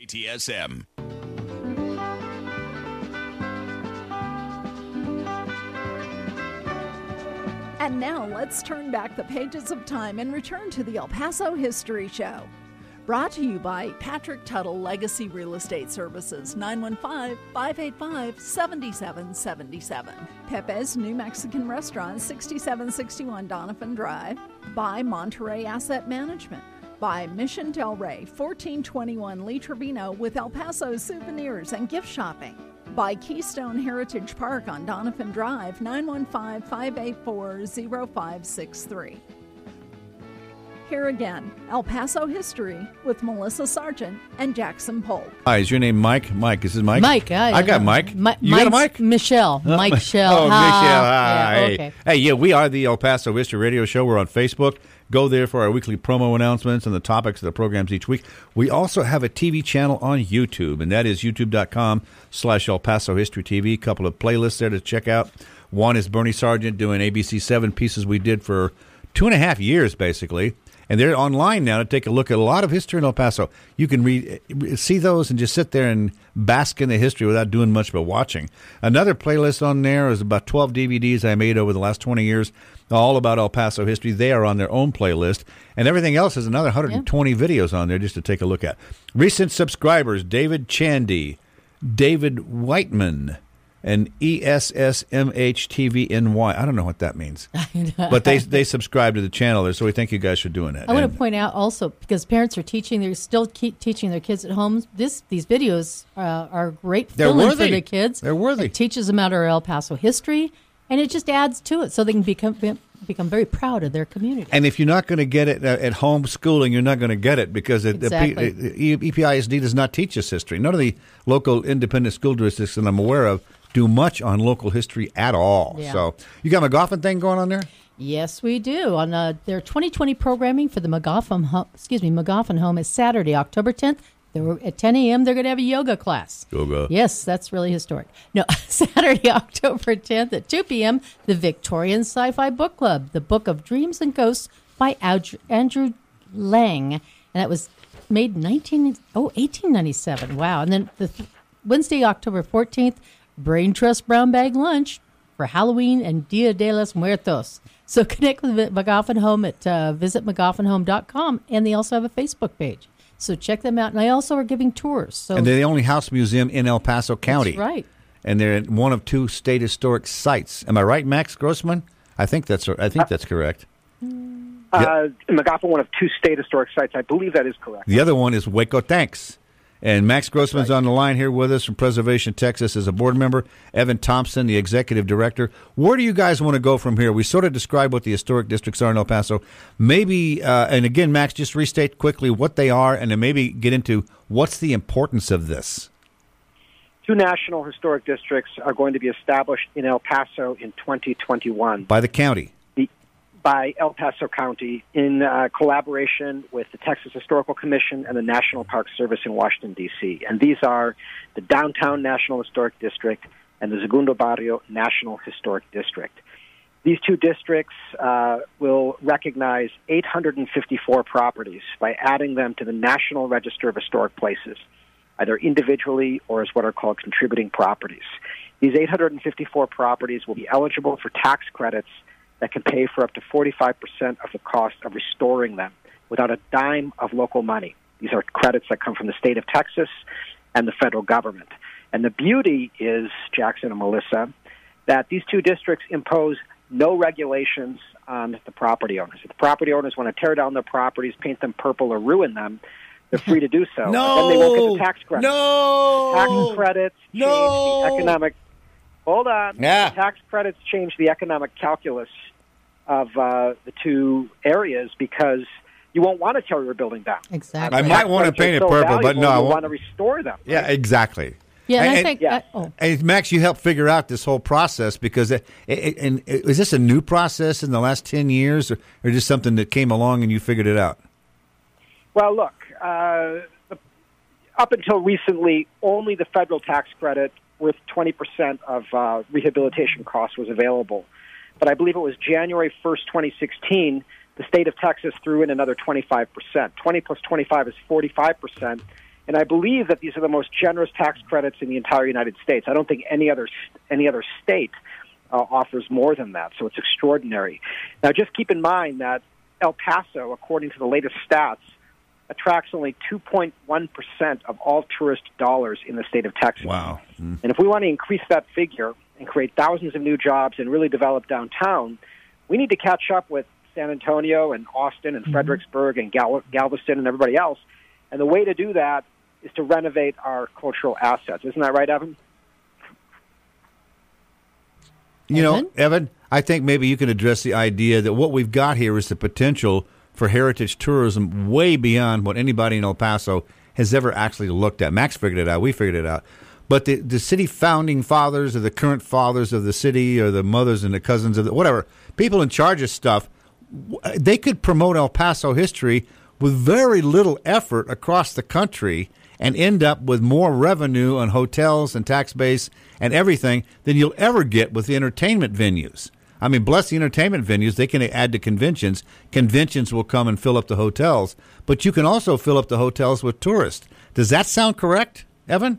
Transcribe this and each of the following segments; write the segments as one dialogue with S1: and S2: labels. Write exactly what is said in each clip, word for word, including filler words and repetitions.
S1: A T S M.
S2: And now let's turn back the pages of time and return to the El Paso History Show. Brought to you by Patrick Tuttle Legacy Real Estate Services, nine one five, five eight five, seven seven seven seven. Pepe's New Mexican Restaurant, sixty-seven sixty-one Donovan Drive. By Monterey Asset Management. By Mission Del Rey, fourteen twenty-one Lee Trevino with El Paso souvenirs and gift shopping. By Keystone Heritage Park on Donovan Drive, nine one five, five eight four, zero five six three. Here again, El Paso History with Melissa Sargent and Jackson Polk.
S3: Hi, is your name Mike? Mike, is this Mike?
S4: Mike. I,
S3: I got Mike.
S4: Mi-
S3: you got a Mike?
S4: Michelle. Mike uh, Michelle.
S3: Oh,
S4: hi.
S3: Michelle. Hi.
S4: Yeah, okay.
S3: Hey, yeah, we are the El Paso History Radio Show. We're on Facebook. Go there for our weekly promo announcements and the topics of the programs each week. We also have a T V channel on YouTube, and that is youtube.com slash El Paso History TV. A couple of playlists there to check out. One is Bernie Sargent doing A B C seven pieces we did for two and a half years, basically. And they're online now to take a look at a lot of history in El Paso. You can read, see those and just sit there and bask in the history without doing much but watching. Another playlist on there is about twelve D V Ds I made over the last twenty years, all about El Paso history. They are on their own playlist. And everything else is another one hundred twenty yeah. videos on there just to take a look at. Recent subscribers, David Chandy, David Whiteman, and E S S M H T V N Y. I don't know what that means. But they they subscribe to the channel there, so we thank you guys for doing that.
S4: I want
S3: and,
S4: to point out also, because parents are teaching, they're still keep teaching their kids at home. This These videos uh, are great fill-in for the kids.
S3: They're worthy.
S4: It teaches them about our El Paso history, and it just adds to it so they can become become very proud of their community.
S3: And if you're not going to get it uh, at home schooling, you're not going to get it because it,
S4: exactly.
S3: the P, E P I S D does not teach us history. None of the local independent school districts that I'm aware of do much on local history at all.
S4: Yeah.
S3: So you got a McGoffin thing going on there?
S4: Yes, we do. On uh, their twenty twenty programming for the McGoffin home, excuse me, McGoffin home is Saturday, October tenth. They're, at ten a.m., they're going to have a yoga class.
S3: Yoga.
S4: Yes, that's really historic. No, Saturday, October tenth at two p.m., the Victorian Sci-Fi Book Club, The Book of Dreams and Ghosts by Audrey, Andrew Lang. And that was made nineteen, oh, eighteen ninety-seven. Wow. And then the th- Wednesday, October fourteenth, Brain Trust Brown Bag Lunch for Halloween and Dia de los Muertos. So connect with McGoffin Home at uh, visit mcgoffin home dot com, and they also have a Facebook page. So check them out. And they also are giving tours. So
S3: and they're the only house museum in El Paso County.
S4: That's right.
S3: And they're one of two state historic sites. Am I right, Max Grossman? I think that's I think that's correct.
S5: Uh, yep. McGoffin, one of two state historic sites. I believe that is correct.
S3: The other one is Waco Thanks. And Max Grossman's right on the line here with us from Preservation Texas as a board member. Evan Thompson, the executive director. Where do you guys want to go from here? We sort of described what the historic districts are in El Paso. Maybe, uh, and again, Max, just restate quickly what they are and then maybe get into what's the importance of this.
S5: Two national historic districts are going to be established in El Paso in twenty twenty-one.
S3: By the county?
S5: By El Paso County in uh, collaboration with the Texas Historical Commission and the National Park Service in Washington, D C. And these are the Downtown National Historic District and the Segundo Barrio National Historic District. These two districts uh, will recognize eight hundred fifty-four properties by adding them to the National Register of Historic Places, either individually or as what are called contributing properties. These eight hundred fifty-four properties will be eligible for tax credits that can pay for up to forty-five percent of the cost of restoring them without a dime of local money. These are credits that come from the state of Texas and the federal government. And the beauty is, Jackson and Melissa, that these two districts impose no regulations on the property owners. If the property owners want to tear down their properties, paint them purple, or ruin them, they're free to do so.
S3: No!
S5: Then they won't get the tax credits.
S3: No!
S5: Tax credits change
S3: no!
S5: the economic... Hold on.
S3: Yeah.
S5: The tax credits change the economic calculus of uh, the two areas because you won't want to tear your building down.
S4: Exactly.
S3: I might want to paint it
S5: so
S3: purple, but no. I
S5: want to restore them.
S3: Yeah,
S5: right?
S3: exactly.
S4: Yeah, and,
S3: and
S4: I think...
S5: yeah.
S4: Uh, oh.
S3: And Max, you helped figure out this whole process because, it, it, and is this a new process in the last ten years or, or just something that came along and you figured it out?
S5: Well, look, uh, the, up until recently, only the federal tax credit worth twenty percent of uh, rehabilitation costs was available. But I believe it was January first, twenty sixteen, the state of Texas threw in another twenty-five percent. twenty plus twenty-five is forty-five percent. And I believe that these are the most generous tax credits in the entire United States. I don't think any other any other state uh, offers more than that, so it's extraordinary. Now, just keep in mind that El Paso, according to the latest stats, attracts only two point one percent of all tourist dollars in the state of Texas.
S3: Wow. Mm.
S5: And if we want to increase that figure and create thousands of new jobs and really develop downtown, we need to catch up with San Antonio and Austin and mm-hmm. Fredericksburg and Gal- Galveston and everybody else. And the way to do that is to renovate our cultural assets. Isn't that right, Evan?
S3: You
S4: Evan?
S3: know, Evan, I think maybe you can address the idea that what we've got here is the potential for heritage tourism way beyond what anybody in El Paso has ever actually looked at. Max figured it out. We figured it out. But the, the city founding fathers or the current fathers of the city or the mothers and the cousins of the, whatever, people in charge of stuff, they could promote El Paso history with very little effort across the country and end up with more revenue on hotels and tax base and everything than you'll ever get with the entertainment venues. I mean, bless the entertainment venues. They can add to conventions. Conventions will come and fill up the hotels. But you can also fill up the hotels with tourists. Does that sound correct, Evan?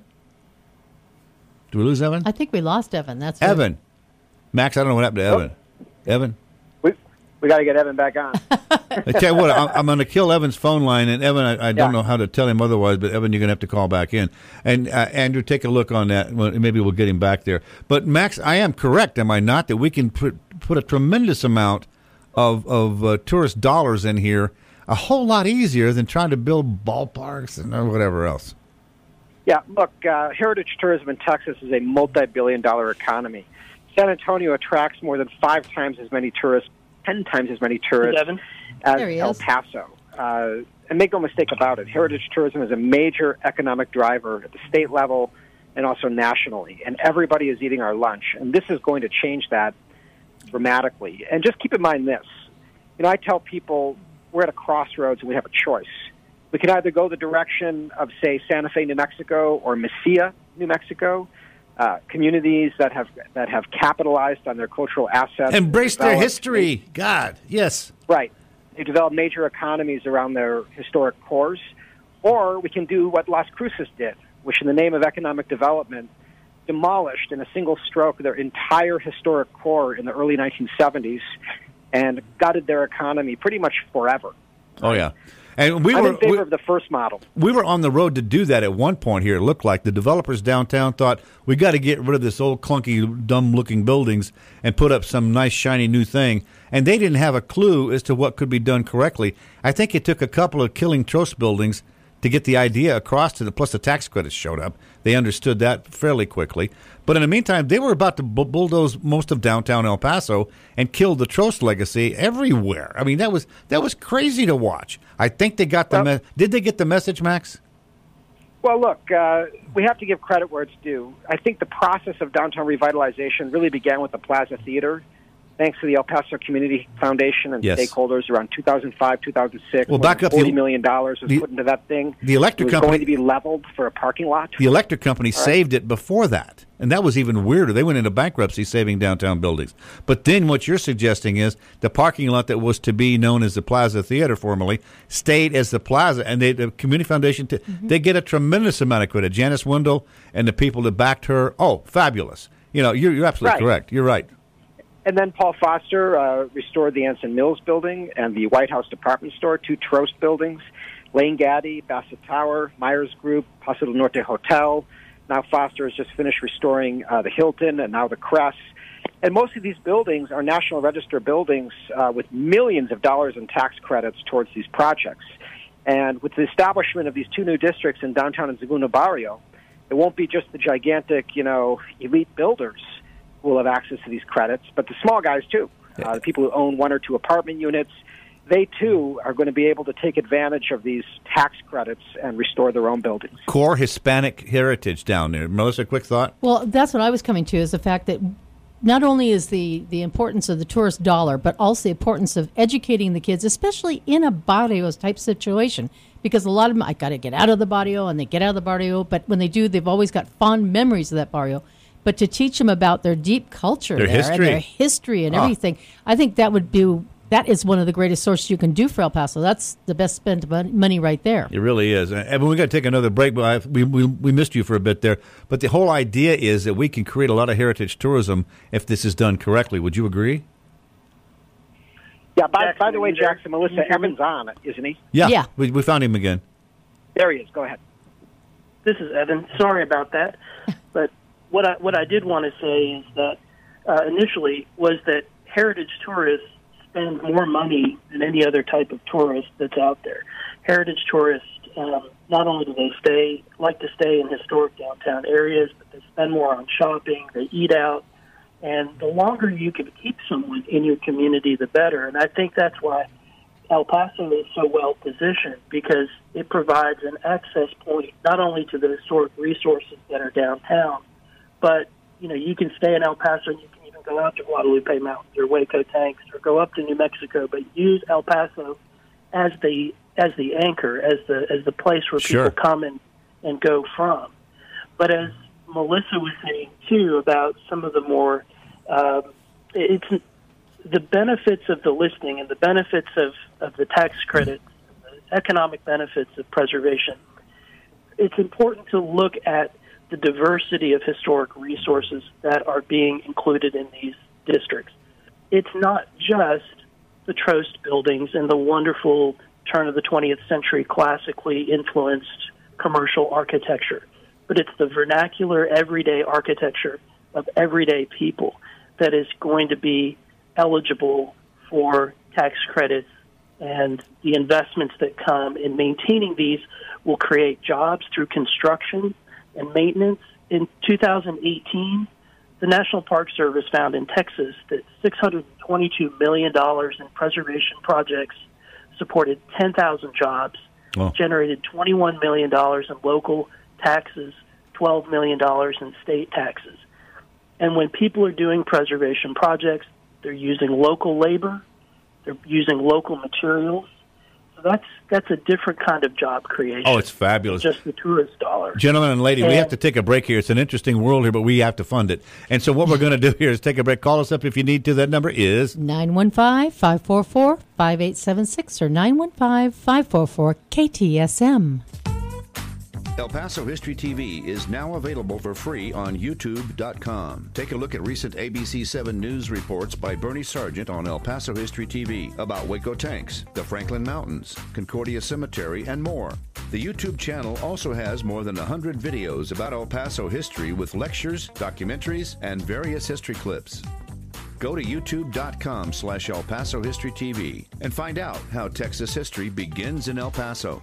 S3: Do we lose Evan?
S4: I think we lost Evan. That's
S3: Evan.
S4: What...
S3: Max, I don't know what happened to Evan.
S5: Oh.
S3: Evan?
S5: We we got to get Evan back on.
S3: I tell you what, I'm, I'm going to kill Evan's phone line, and Evan, I, I don't
S5: Yeah.
S3: know how to tell him otherwise, but Evan, you're going to have to call back in. And uh, Andrew, take a look on that. Well, maybe we'll get him back there. But Max, I am correct, am I not, that we can put, put a tremendous amount of, of uh, tourist dollars in here, a whole lot easier than trying to build ballparks and or whatever else.
S5: Yeah, look, uh, heritage tourism in Texas is a multi-billion dollar economy. San Antonio attracts more than five times as many tourists, ten times as many tourists
S1: Evan?
S5: as
S4: There he
S5: El
S4: is.
S5: Paso. Uh, and make no mistake about it, heritage tourism is a major economic driver at the state level and also nationally. And everybody is eating our lunch. And this is going to change that dramatically. And just keep in mind this. You know, I tell people we're at a crossroads and we have a choice. We can either go the direction of, say, Santa Fe, New Mexico, or Mesilla, New Mexico, uh, communities that have that have capitalized on their cultural assets.
S3: Embrace their
S5: developed-
S3: history. God, yes.
S5: Right. They develop major economies around their historic cores. Or we can do what Las Cruces did, which in the name of economic development demolished in a single stroke their entire historic core in the early nineteen seventies and gutted their economy pretty much forever.
S3: Oh, yeah. And we
S5: I'm
S3: were
S5: in favor
S3: we,
S5: of the first model.
S3: we were on the road to do that at one point here. It looked like the developers downtown thought we got to get rid of this old clunky, dumb-looking buildings and put up some nice, shiny new thing. And they didn't have a clue as to what could be done correctly. I think it took a couple of killing Trost buildings to get the idea across to them. Plus, the tax credits showed up. They understood that fairly quickly. But in the meantime, they were about to bu- bulldoze most of downtown El Paso and kill the Trost legacy everywhere. I mean, that was that was crazy to watch. I think they got the
S5: Well-
S3: me- did they get the message, Max?
S5: Well, look, uh, we have to give credit where it's due. I think the process of downtown revitalization really began with the Plaza Theater, thanks to the El Paso Community Foundation and
S3: Yes.
S5: stakeholders around two thousand five, two thousand six.
S3: Well,
S5: more
S3: back
S5: than
S3: up the-
S5: forty million dollars was
S3: the-
S5: put into that thing.
S3: the electric
S5: it was
S3: company-
S5: going to be leveled for a parking lot.
S3: The electric company
S5: right.
S3: saved it before that. And that was even weirder. They went into bankruptcy saving downtown buildings. But then what you're suggesting is the parking lot that was to be known as the Plaza Theater formerly stayed as the Plaza. And they, the Community Foundation, t-
S5: Mm-hmm.
S3: they get a tremendous amount of credit. Janice Wendell and the people that backed her, oh, fabulous. You know, you're, you're absolutely
S5: Right.
S3: correct. You're right.
S5: And then Paul Foster uh, restored the Anson Mills building and the White House Department Store, two Trost buildings, Lane Gaddy, Bassett Tower, Myers Group, Paso del Norte Hotel. Now Foster has just finished restoring uh, the Hilton and now the Cress. And most of these buildings are National Register buildings uh, with millions of dollars in tax credits towards these projects. And with the establishment of these two new districts in downtown and Segundo Barrio, it won't be just the gigantic, you know, elite builders who will have access to these credits, but the small guys too, uh, the people who own one or two apartment units. They, too, are going to be able to take advantage of these tax credits and restore their own buildings.
S3: Core Hispanic heritage down there. Melissa, quick thought?
S4: Well, that's what I was coming to, is the fact that not only is the, the importance of the tourist dollar, but also the importance of educating the kids, especially in a barrios type situation, because a lot of them, I got to get out of the barrio, and they get out of the barrio, but when they do, they've always got fond memories of that barrio. But to teach them about their deep culture
S3: Their
S4: there
S3: history.
S4: and their history and
S3: Ah.
S4: everything, I think that would do that is one of the greatest sources you can do for El Paso. That's the best spent money right there.
S3: It really is. And we got to take another break, but I, we, we we missed you for a bit there. But the whole idea is that we can create a lot of heritage tourism if this is done correctly. Would you agree?
S5: Yeah, by,
S1: Jackson,
S5: by the way,
S1: are you there?
S5: Jackson, Melissa
S1: Can you hear me?
S5: Evans on, isn't he?
S3: Yeah,
S4: Yeah.
S3: We, we found him again.
S5: There he is. Go ahead.
S1: This is Evan. Sorry about that. But what I what I did want to say is that uh, initially was that heritage tourists spend more money than any other type of tourist that's out there. Heritage tourists, um, not only do they stay like to stay in historic downtown areas, but they spend more on shopping, they eat out, and the longer you can keep someone in your community, the better. And I think that's why El Paso is so well positioned, because it provides an access point not only to the historic resources that are downtown, but you know you can stay in El Paso and you can even go out to Guadalupe Mountains or Waco Tanks or go up to New Mexico, but use El Paso as the as the anchor, as the as the place where
S3: Sure.
S1: people come and, and go from. But as Melissa was saying too about some of the more um, it's the benefits of the listing and the benefits of, of the tax credits, the economic benefits of preservation, it's important to look at the diversity of historic resources that are being included in these districts. It's not just the Trost buildings and the wonderful turn of the twentieth century classically influenced commercial architecture, but it's the vernacular everyday architecture of everyday people that is going to be eligible for tax credits, and the investments that come in maintaining these will create jobs through construction and maintenance. In two thousand eighteen, the National Park Service found in Texas that six hundred twenty-two million dollars in preservation projects supported ten thousand jobs,
S3: Oh.
S1: generated twenty-one million dollars in local taxes, twelve million dollars in state taxes. And when people are doing preservation projects, they're using local labor, they're using local materials. So that's that's a different kind of job creation.
S3: Oh, it's fabulous.
S1: Just the tourist dollar.
S3: Gentlemen and lady, we have to take a break here. It's an interesting world here, but we have to fund it. And so what we're going to do here is take a break. Call us up if you need to. That number is
S4: nine one five, five four four, five eight seven six or nine one five, five four four, K T S M.
S6: El Paso History T V is now available for free on YouTube dot com. Take a look at recent A B C seven news reports by Bernie Sargent on El Paso History T V about Waco Tanks, the Franklin Mountains, Concordia Cemetery, and more. The YouTube channel also has more than one hundred videos about El Paso history with lectures, documentaries, and various history clips. Go to YouTube dot com slash El Paso History T V and find out how Texas history begins in El Paso.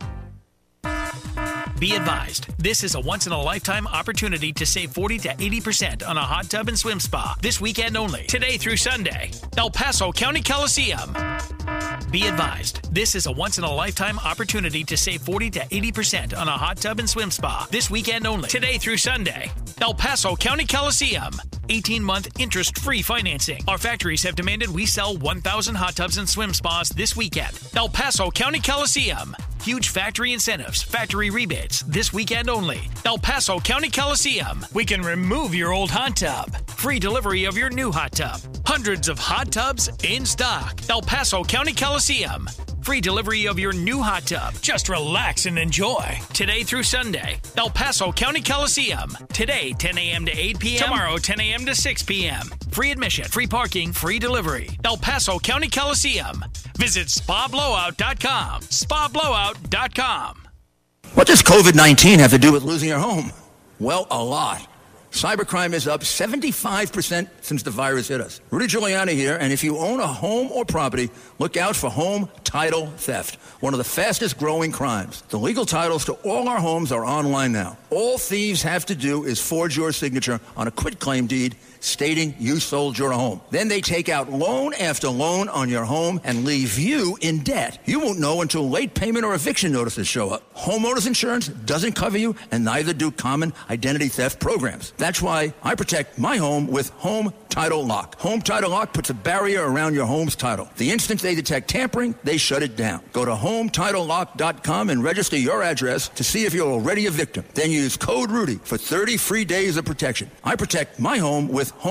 S7: Be advised, this is a once-in-a-lifetime opportunity to save forty to eighty percent on a hot tub and swim spa this weekend only, today through Sunday. El Paso County Coliseum. Be advised, this is a once-in-a-lifetime opportunity to save forty to eighty percent on a hot tub and swim spa this weekend only, today through Sunday. El Paso County Coliseum. eighteen-month interest-free financing. Our factories have demanded we sell one thousand hot tubs and swim spas this weekend. El Paso County Coliseum. Huge factory incentives, factory rebates, this weekend only. El Paso County Coliseum. We can remove your old hot tub. Free delivery of your new hot tub. Hundreds of hot tubs in stock. El Paso County Coliseum. Free delivery of your new hot tub. Just relax and enjoy. Today through Sunday. El Paso County Coliseum. Today, ten a.m. to eight p.m. Tomorrow, ten a.m. to six p.m. Free admission, free parking, free delivery. El Paso County Coliseum. Visit spa blowout dot com. spa blowout dot com.
S8: What does COVID nineteen have to do with losing your home? Well, a lot. Cybercrime is up seventy-five percent since the virus hit us. Rudy Giuliani here, and if you own a home or property, look out for home title theft, one of the fastest growing crimes. The legal titles to all our homes are online now. All thieves have to do is forge your signature on a quitclaim deed stating you sold your home. Then they take out loan after loan on your home and leave you in debt. You won't know until late payment or eviction notices show up. Homeowners insurance doesn't cover you, and neither do common identity theft programs. That's why I protect my home with Home Title Lock. Home Title Lock puts a barrier around your home's title. The instant they detect tampering, they shut it down. Go to home title lock dot com and register your address to see if you're already a victim. Then use code Rudy for thirty free days of protection. I protect my home with Home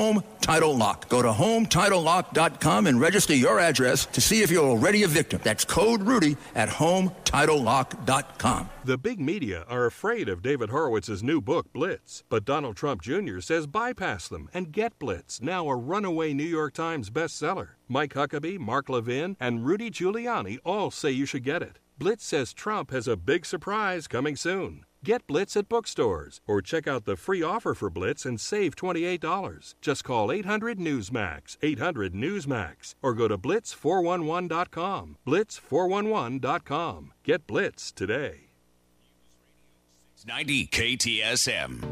S8: Title Lock. Go to home title lock dot com and register your address to see if you're already a victim. That's code Rudy at home title lock dot com.
S9: The big media are afraid of David Horowitz's new book, Blitz. But Donald Trump Junior says bypass them and get Blitz, now a runaway New York Times bestseller. Mike Huckabee, Mark Levin, and Rudy Giuliani all say you should get it. Blitz says Trump has a big surprise coming soon. Get Blitz at bookstores or check out the free offer for Blitz and save twenty-eight dollars. Just call eight hundred Newsmax, eight hundred Newsmax, or go to blitz four one one dot com. blitz four one one dot com. Get Blitz today.
S10: ninety K T S M.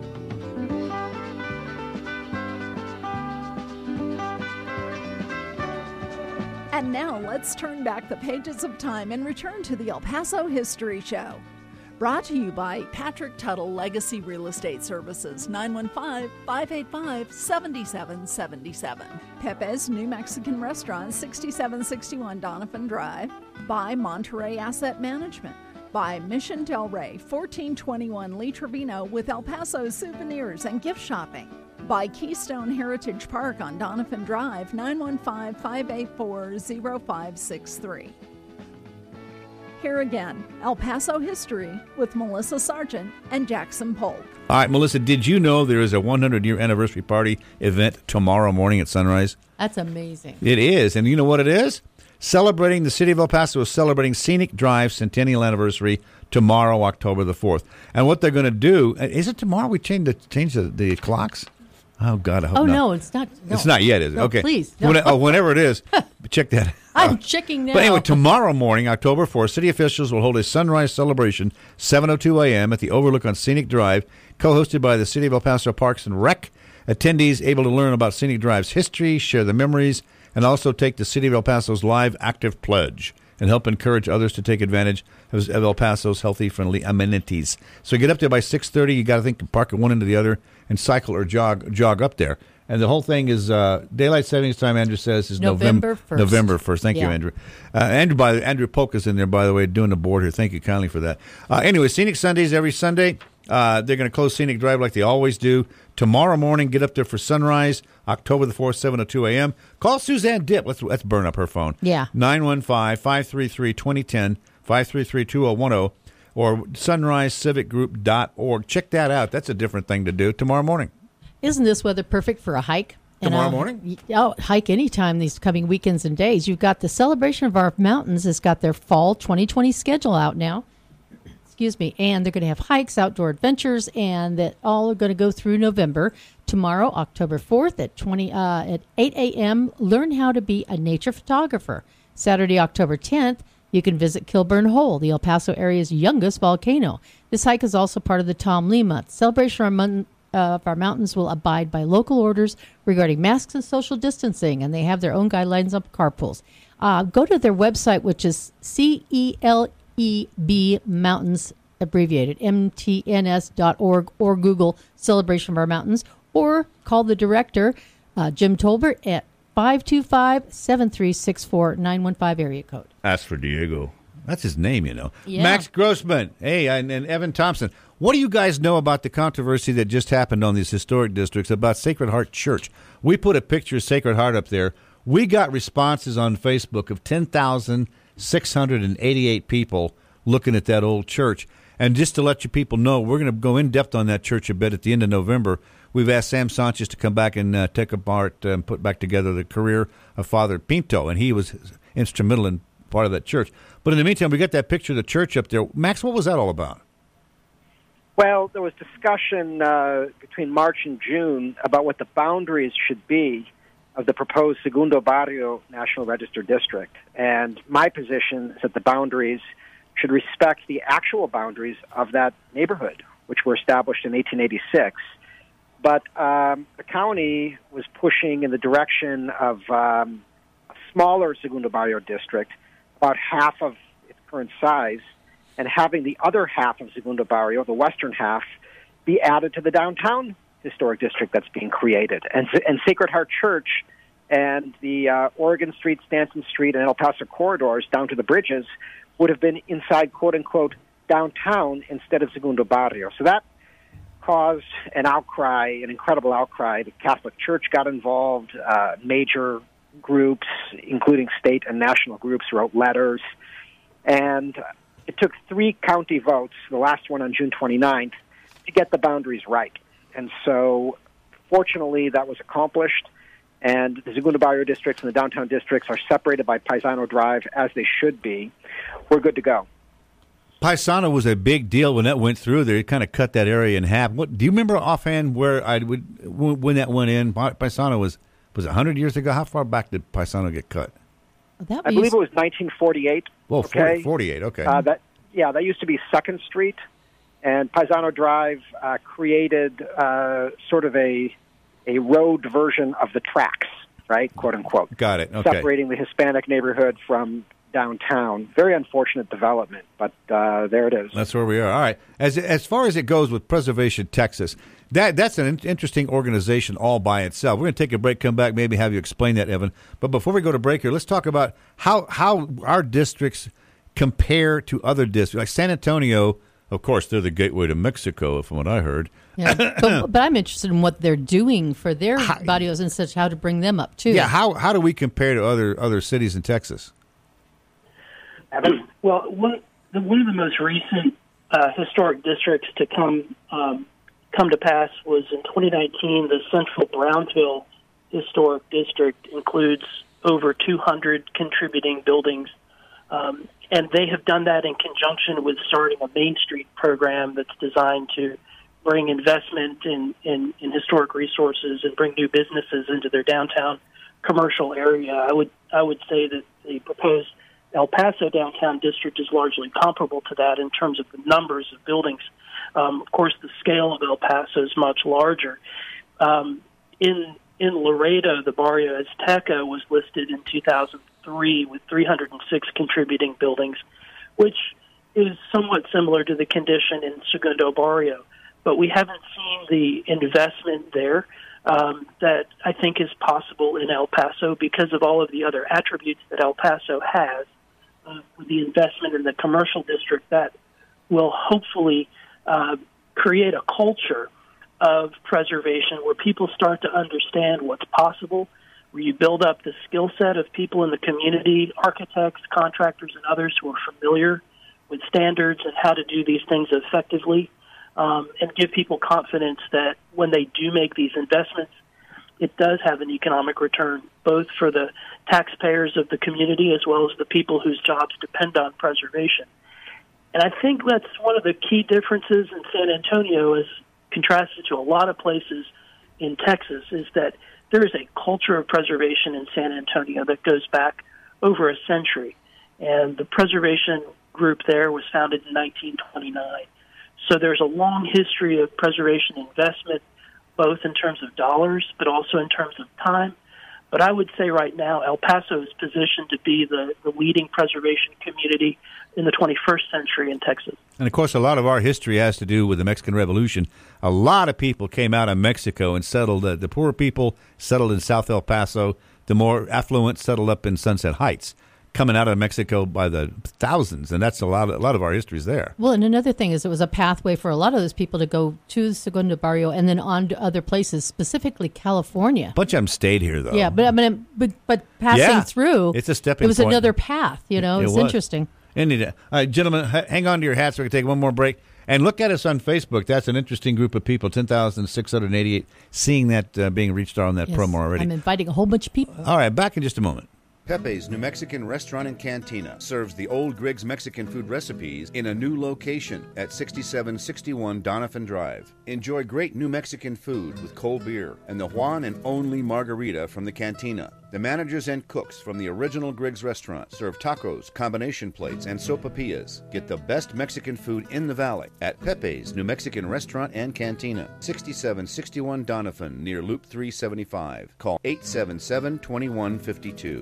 S2: And now let's turn back the pages of time and return to the El Paso History Show. Brought to you by Patrick Tuttle Legacy Real Estate Services, nine one five, five eight five, seven seven seven seven. Pepe's New Mexican Restaurant, sixty-seven sixty-one Donovan Drive. By Monterey Asset Management. By Mission Del Rey, fourteen twenty-one Lee Trevino with El Paso souvenirs and gift shopping. By Keystone Heritage Park on Donovan Drive, nine one five, five eight four, zero five six three. Here again, El Paso History with Melissa Sargent and Jackson Polk.
S3: All right, Melissa, did you know there is a one hundred year anniversary party event tomorrow morning at sunrise?
S4: That's amazing.
S3: It is. And you know what it is? Celebrating, the city of El Paso is celebrating Scenic Drive centennial anniversary tomorrow, October the fourth. And what they're going to do, is it tomorrow we change the, change the, the clocks? Oh, God, I hope
S4: oh,
S3: not.
S4: Oh, no, it's not. No.
S3: It's not yet, is it?
S4: No,
S3: okay.
S4: Please. No.
S3: When, oh, whenever it is, check that out.
S4: I'm checking now.
S3: But anyway, tomorrow morning, October fourth, city officials will hold a sunrise celebration, seven oh two a.m. at the Overlook on Scenic Drive, co-hosted by the City of El Paso Parks and Rec. Attendees able to learn about Scenic Drive's history, share the memories, and also take the City of El Paso's live active pledge and help encourage others to take advantage of El Paso's healthy, friendly amenities. So get up there by six thirty. You got to think park at one end to the other and cycle or jog jog up there. And the whole thing is uh, daylight savings time, Andrew says, is
S4: November first.
S3: November first. Thank
S4: yeah.
S3: you, Andrew. Uh, Andrew, by the, Andrew Polk is in there, by the way, doing the board here. Thank you kindly for that. Uh, anyway, Scenic Sundays every Sunday. Uh, they're going to close Scenic Drive like they always do. Tomorrow morning, get up there for sunrise, October the fourth, seven oh two a.m. Call Suzanne Dipp. Let's, let's burn up her phone.
S4: Yeah.
S3: nine one five, five three three, two oh one oh, five three three, two oh one oh, or sunrise civic group dot org. Check that out. That's a different thing to do tomorrow morning.
S4: Isn't this weather perfect for a hike?
S3: Tomorrow
S4: and, uh,
S3: morning?
S4: Oh, hike anytime these coming weekends and days. You've got the Celebration of Our Mountains has got their fall twenty twenty schedule out now. Excuse me. And they're going to have hikes, outdoor adventures, and that all are going to go through November. Tomorrow, October fourth at twenty uh, at eight a.m., learn how to be a nature photographer. Saturday, October tenth, you can visit Kilburn Hole, the El Paso area's youngest volcano. This hike is also part of the Tom Lee Month. Celebration of Our Mountains Uh, of our mountains will abide by local orders regarding masks and social distancing, and they have their own guidelines on carpools. Uh, go to their website, which is C E L E B Mountains, abbreviated, M T N S dot org, or Google Celebration of Our Mountains, or call the director, uh, Jim Tolbert, at five two five, seven three six four, nine one five area code.
S3: Ask for Diego. That's his name, you know.
S4: Yeah.
S3: Max Grossman. Hey, and, and Evan Thompson. What do you guys know about the controversy that just happened on these historic districts about Sacred Heart Church? We put a picture of Sacred Heart up there. We got responses on Facebook of ten thousand six hundred eighty-eight people looking at that old church. And just to let you people know, we're going to go in depth on that church a bit at the end of November. We've asked Sam Sanchez to come back and uh, take apart and put back together the career of Father Pinto, and he was instrumental in part of that church. But in the meantime, we got that picture of the church up there. Max, what was that all about?
S5: Well, there was discussion uh, between March and June about what the boundaries should be of the proposed Segundo Barrio National Register District. And my position is that the boundaries should respect the actual boundaries of that neighborhood, which were established in eighteen eighty-six. But um, the county was pushing in the direction of um, a smaller Segundo Barrio district, about half of its current size, and having the other half of Segundo Barrio, the western half, be added to the downtown historic district that's being created. And, and Sacred Heart Church and the uh, Oregon Street, Stanton Street, and El Paso corridors down to the bridges would have been inside, quote-unquote, downtown instead of Segundo Barrio. So that caused an outcry, an incredible outcry. The Catholic Church got involved. Uh, major groups, including state and national groups, wrote letters. And it took three county votes, the last one on June twenty-ninth, to get the boundaries right. And so, fortunately, that was accomplished. And the Segundo Barrio districts and the downtown districts are separated by Paisano Drive, as they should be. We're good to go.
S3: Paisano was a big deal when that went through there. It kind of cut that area in half. What do you remember offhand where I would when that went in? Paisano was was it one hundred years ago? How far back did Paisano get cut?
S4: That
S5: I believe it was nineteen forty-eight.
S3: Well,
S5: okay?
S3: forty-eight, okay.
S5: Uh, that, yeah, that used to be second Street, and Paisano Drive uh, created uh, sort of a a road version of the tracks, right, quote unquote.
S3: Got it, okay.
S5: Separating the Hispanic neighborhood from downtown. Very unfortunate development, but uh, there it is.
S3: That's where we are. All right. As as far as it goes with Preservation Texas, that that's an in- interesting organization all by itself. We're going to take a break, come back, maybe have you explain that, Evan. But before we go to break here, let's talk about how how our districts compare to other districts. Like San Antonio, of course, they're the gateway to Mexico, from what I heard.
S4: Yeah, but, but I'm interested in what they're doing for their how, barrios and such, how to bring them up, too.
S3: Yeah, how how do we compare to other other cities in Texas?
S1: Well, one, the, one of the most recent uh, historic districts to come um, come to pass was in twenty nineteen. The Central Brownsville Historic District includes over two hundred contributing buildings, um, and they have done that in conjunction with starting a Main Street program that's designed to bring investment in, in, in historic resources and bring new businesses into their downtown commercial area. I would I would say that the proposed El Paso downtown district is largely comparable to that in terms of the numbers of buildings. Um, of course, the scale of El Paso is much larger. Um, in in Laredo, the Barrio Azteca was listed in two thousand three with three hundred six contributing buildings, which is somewhat similar to the condition in Segundo Barrio. But we haven't seen the investment there um, that I think is possible in El Paso because of all of the other attributes that El Paso has. Uh, with the investment in the commercial district that will hopefully uh, create a culture of preservation where people start to understand what's possible, where you build up the skill set of people in the community, architects, contractors, and others who are familiar with standards and how to do these things effectively, um, and give people confidence that when they do make these investments, it does have an economic return, both for the taxpayers of the community as well as the people whose jobs depend on preservation. And I think that's one of the key differences in San Antonio as contrasted to a lot of places in Texas, is that there is a culture of preservation in San Antonio that goes back over a century. And the preservation group there was founded in nineteen twenty-nine. So there's a long history of preservation investment, both in terms of dollars, but also in terms of time. But I would say right now, El Paso is positioned to be the, the leading preservation community in the twenty-first century in Texas. And,
S3: of course, a lot of our history has to do with the Mexican Revolution. A lot of people came out of Mexico and settled. Uh, the poorer people settled in South El Paso. The more affluent settled up in Sunset Heights, coming out of Mexico by the thousands, and that's a lot of, a lot of our history is there.
S4: Well, and another thing is it was a pathway for a lot of those people to go to Segundo Barrio and then on to other places, specifically California.
S3: A bunch of them stayed here, though.
S4: Yeah, but I mean, but, but passing
S3: yeah,
S4: through,
S3: it's a stepping
S4: it was
S3: point.
S4: another path, you know,
S3: it, it
S4: it's
S3: was.
S4: interesting.
S3: Indeed. All right, gentlemen, hang on to your hats. We're going to take one more break. And look at us on Facebook. That's an interesting group of people, ten thousand six hundred eighty-eight, seeing that uh, being reached out on that
S4: Yes,
S3: promo already.
S4: I'm inviting a whole bunch of people.
S3: All right, back in just a moment.
S6: Pepe's New Mexican Restaurant and Cantina serves the old Griggs Mexican food recipes in a new location at sixty-seven sixty-one Donovan Drive. Enjoy great New Mexican food with cold beer and the one and only margarita from the cantina. The managers and cooks from the original Griggs restaurant serve tacos, combination plates, and sopapillas. Get the best Mexican food in the valley at Pepe's New Mexican Restaurant and Cantina, sixty-seven sixty-one Donovan, near Loop three seventy-five. Call eight seven seven, two one five two.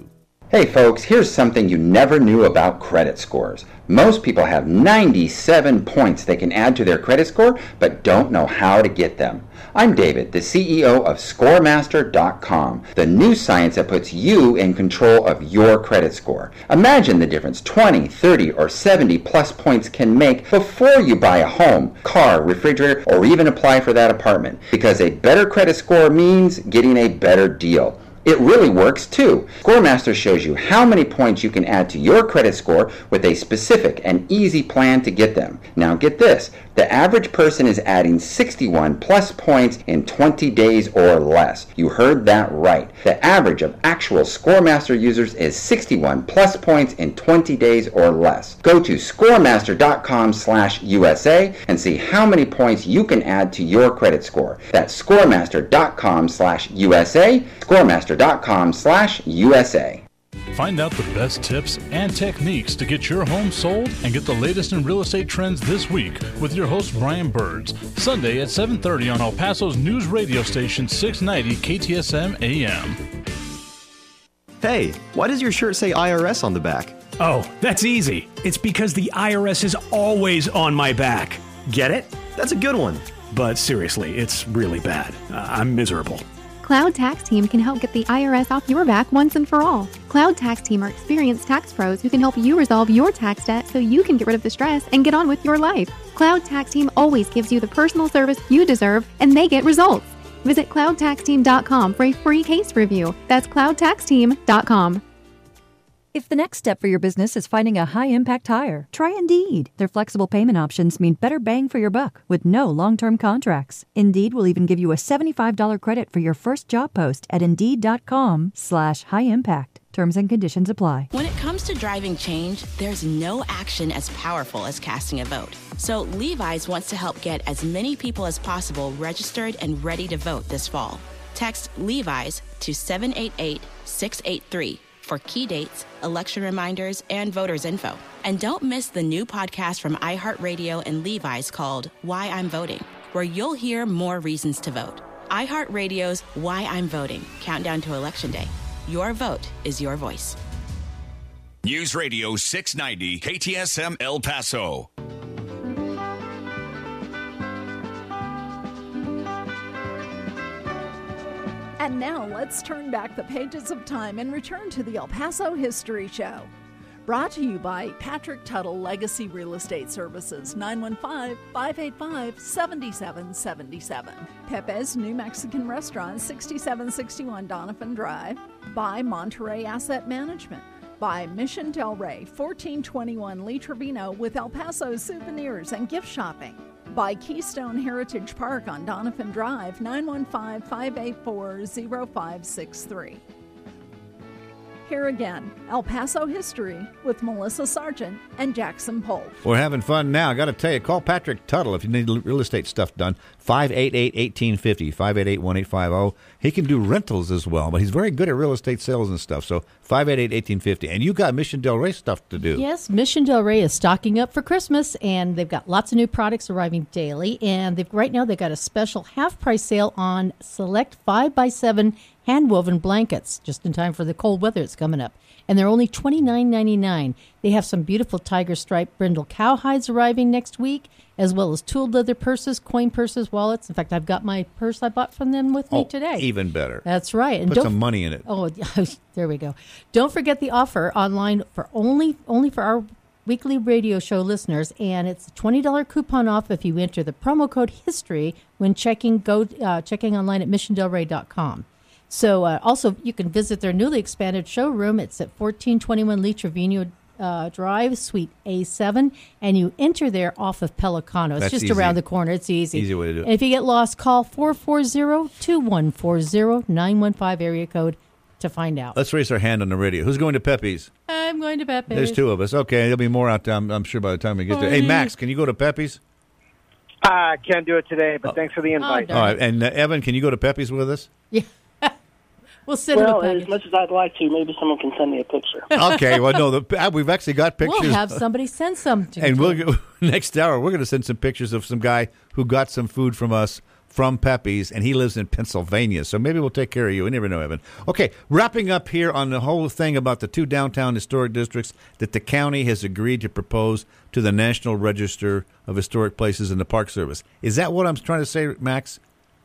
S10: Hey folks, here's something you never knew about credit scores. Most people have ninety-seven points they can add to their credit score, but don't know how to get them. I'm David, the C E O of Scoremaster dot com, the new science that puts you in control of your credit score. Imagine the difference twenty, thirty, or seventy plus points can make before you buy a home, car, refrigerator, or even apply for that apartment. Because a better credit score means getting a better deal. It really works too. Scoremaster shows you how many points you can add to your credit score with a specific and easy plan to get them. Now get this, the average person is adding sixty-one plus points in twenty days or less. You heard that right. The average of actual Scoremaster users is sixty-one plus points in twenty days or less. Go to Scoremaster dot com slash U S A and see how many points you can add to your credit score. That's Scoremaster dot com slash U S A, Scoremaster dot com slash U S A.
S11: Find out the best tips and techniques to get your home sold and get the latest in real estate trends this week with your host Brian Birds, Sunday at seven thirty on El Paso's news radio station six ninety K T S M A M.
S12: Hey, why does your shirt say I R S on the back?
S13: Oh, that's easy. It's because the I R S is always on my back.
S12: Get it? That's a good one.
S13: But seriously, it's really bad. Uh, I'm miserable.
S14: Cloud Tax Team can help get the I R S off your back once and for all. Cloud Tax Team are experienced tax pros who can help you resolve your tax debt so you can get rid of the stress and get on with your life. Cloud Tax Team always gives you the personal service you deserve, and they get results. Visit cloud tax team dot com for a free case review. That's cloud tax team dot com.
S15: If the next step for your business is finding a high-impact hire, try Indeed. Their flexible payment options mean better bang for your buck with no long-term contracts. Indeed will even give you a seventy-five dollars credit for your first job post at Indeed.com slash high-impact. Terms and conditions apply.
S16: When it comes to driving change, there's no action as powerful as casting a vote. So Levi's wants to help get as many people as possible registered and ready to vote this fall. Text Levi's to seven eight eight, six eight three. For key dates, election reminders, and voters info. And don't miss the new podcast from iHeartRadio and Levi's called Why I'm Voting, where you'll hear more reasons to vote. iHeartRadio's Why I'm Voting, countdown to Election Day. Your vote is your voice.
S17: News Radio six ninety K T S M El Paso.
S2: And now let's turn back the pages of time and return to the El Paso History Show. Brought to you by Patrick Tuttle Legacy Real Estate Services, nine one five, five eight five, seven seven seven seven. Pepe's New Mexican Restaurant, sixty-seven sixty-one Donovan Drive. By Monterey Asset Management. By Mission Del Rey, fourteen twenty-one Lee Trevino with El Paso souvenirs and gift shopping. By Keystone Heritage Park on Donovan Drive, nine one five, five eight four, zero five six three. Here again, El Paso History with Melissa Sargent and Jackson Polk.
S3: We're having fun now. I got to tell you, call Patrick Tuttle if you need real estate stuff done. five eight eight, one eight five zero, five eight eight, one eight five zero. He can do rentals as well, but he's very good at real estate sales and stuff. So five eight eight, one eight five zero. And you got Mission Del Rey stuff to do.
S4: Yes, Mission Del Rey is stocking up for Christmas, and they've got lots of new products arriving daily. And they've, right now they've got a special half-price sale on select five by seven hand-woven blankets, just in time for the cold weather that's coming up. And they're only twenty-nine ninety-nine. They have some beautiful tiger stripe brindle cowhides arriving next week, as well as tooled leather purses, coin purses, wallets. In fact, I've got my purse I bought from them with
S3: oh,
S4: me today.
S3: Even better.
S4: That's right. And
S3: Put
S4: don't,
S3: some money in it.
S4: Oh, there we go. Don't forget the offer online for only only for our weekly radio show listeners, and it's a twenty dollars coupon off if you enter the promo code HISTORY when checking go uh, checking online at mission del rey dot com. So uh, also, you can visit their newly expanded showroom. It's at fourteen twenty-one Lee Trevino uh, Drive, Suite A seven, and you enter there off of Pelicano. It's
S3: That's
S4: just
S3: easy.
S4: around the corner. It's easy.
S3: Easy way to do it.
S4: And if you get lost, call four four zero, two one four zero, nine one five area code to find out.
S3: Let's raise our hand on the radio. Who's going to Pepe's?
S4: I'm going to Pepe's.
S3: There's two of us. Okay, there'll be more out there, I'm, I'm sure, by the time we get there. Hey, Max, can you go to Pepe's?
S5: I uh, can't do it today, but oh. thanks for the invite.
S3: Oh, All right, and uh, Evan, can you go to Pepe's with us?
S4: Yeah. We'll send
S1: well,
S4: him a
S1: as much as I'd like to, maybe someone can send me a picture.
S3: Okay, well, no, the, we've actually got pictures.
S4: We'll have somebody send some to
S3: And
S4: you.
S3: we'll, next hour, we're going to send some pictures of some guy who got some food from us from Pepe's, and he lives in Pennsylvania. So maybe we'll take care of you. We never know, Evan. Okay, wrapping up here on the whole thing about the two downtown historic districts that the county has agreed to propose to the National Register of Historic Places and the Park Service. Is that what I'm trying to say, Max?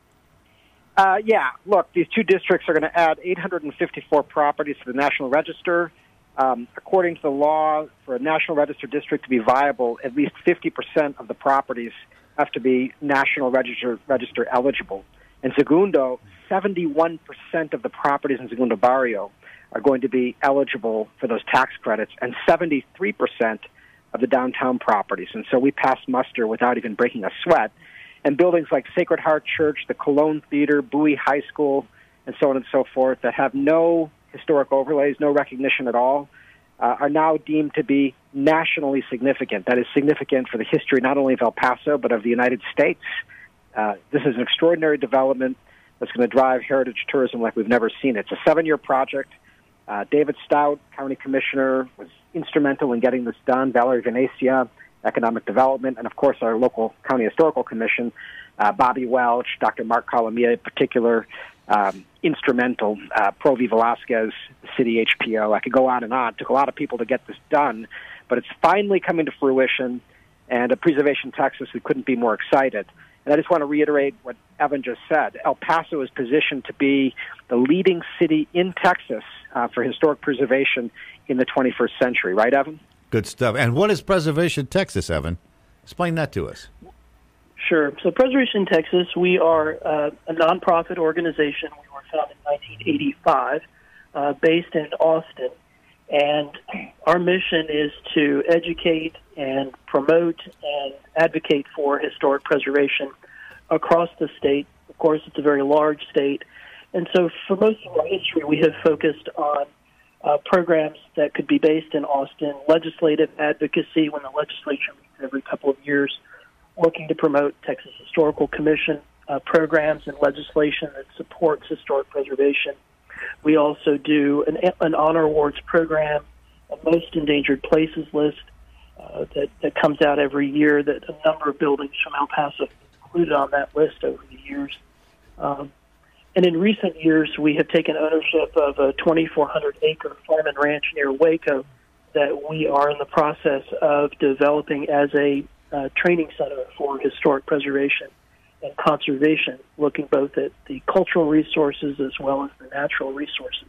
S5: Uh, yeah, look, these two districts are going to add eight hundred fifty-four properties to the National Register. Um, according to the law, for a National Register district to be viable, at least fifty percent of the properties have to be National Register, Register eligible. In Segundo, seventy-one percent of the properties in Segundo Barrio are going to be eligible for those tax credits, and seventy-three percent of the downtown properties. And so we passed muster without even breaking a sweat. And buildings like Sacred Heart Church, the Cologne Theater, Bowie High School, and so on and so forth, that have no historic overlays, no recognition at all, uh, are now deemed to be nationally significant. That is significant for the history not only of El Paso, but of the United States. Uh, this is an extraordinary development that's going to drive heritage tourism like we've never seen it. It's a seven-year project. Uh, David Stout, County Commissioner, was instrumental in getting this done. Valerie Venecia, Economic Development, and, of course, our local County Historical Commission, uh, Bobby Welch, Doctor Mark Colomia in particular, um, instrumental, uh, Pro V. Velasquez, the city H P O. I could go on and on. It took a lot of people to get this done, but it's finally coming to fruition, and at Preservation Texas, we couldn't be more excited. And I just want to reiterate what Evan just said. El Paso is positioned to be the leading city in Texas uh, for historic preservation in the twenty-first century. Right, Evan?
S3: Good stuff. And what is Preservation Texas, Evan? Explain that to us.
S1: Sure. So Preservation Texas, we are uh, a nonprofit organization. We were founded in nineteen eighty-five, uh, based in Austin. And our mission is to educate and promote and advocate for historic preservation across the state. Of course, it's a very large state. And so for most of our history, we have focused on Uh, programs that could be based in Austin, legislative advocacy when the legislature meets every couple of years, working to promote Texas Historical Commission uh, programs and legislation that supports historic preservation. We also do an, an honor awards program, a most endangered places list uh, that, that comes out every year, that a number of buildings from El Paso included on that list over the years. Um, And in recent years, we have taken ownership of a twenty-four hundred acre farm and ranch near Waco that we are in the process of developing as a uh, training center for historic preservation and conservation, looking both at the cultural resources as well as the natural resources.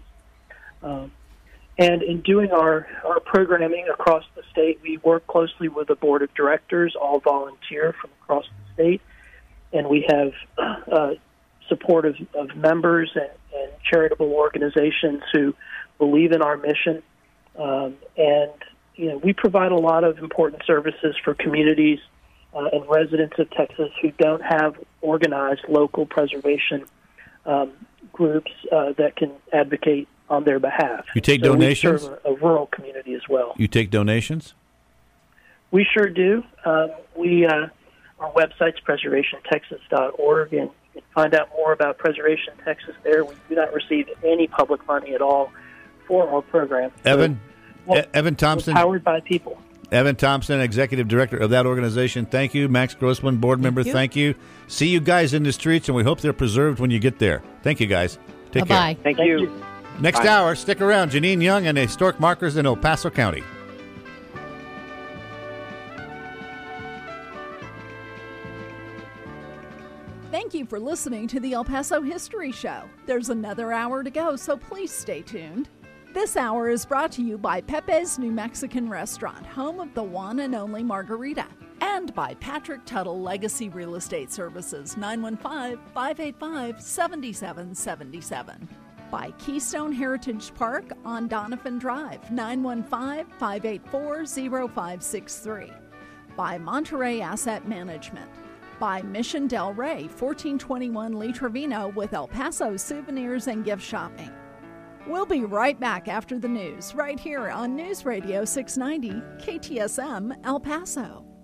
S1: Um, and in doing our, our programming across the state, we work closely with the board of directors, all volunteer from across the state, and we have uh, support of, of members and, and charitable organizations who believe in our mission. Um, and, you know, we provide a lot of important services for communities uh, and residents of Texas who don't have organized local preservation um, groups uh, that can advocate on their behalf.
S3: You take
S1: so
S3: donations?
S1: We serve a, a rural community as well.
S3: You take donations?
S1: We sure do. Um, we uh, our website's preservation texas dot org, and you can find out more about Preservation Texas there. We do not receive any public money at all for our program.
S3: Evan,
S1: so, well,
S3: e- Evan Thompson,
S1: we're powered by people.
S3: Evan Thompson, executive director of that organization. Thank you, Max Grossman, board member.
S4: you.
S3: Thank you. See you guys in the streets, and we hope they're preserved when you get there. Thank you, guys. Take
S4: Bye-bye.
S3: care.
S5: Thank,
S1: Thank
S5: you.
S1: you.
S3: Next
S5: Bye.
S3: hour, stick around. Janine Young and historic markers in El Paso County.
S2: Thank you for listening to the El Paso History Show. There's another hour to go, so please stay tuned. This hour is brought to you by Pepe's New Mexican Restaurant, home of the one and only margarita, and by Patrick Tuttle Legacy Real Estate Services, nine one five, five eight five, seven seven seven seven. By Keystone Heritage Park on Donovan Drive, nine one five, five eight four, zero five six three. By Monterey Asset Management. By Mission Del Rey, fourteen twenty-one Lee Trevino, with El Paso souvenirs and gift shopping. We'll be right back after the news, right here on News Radio six ninety K T S M El Paso.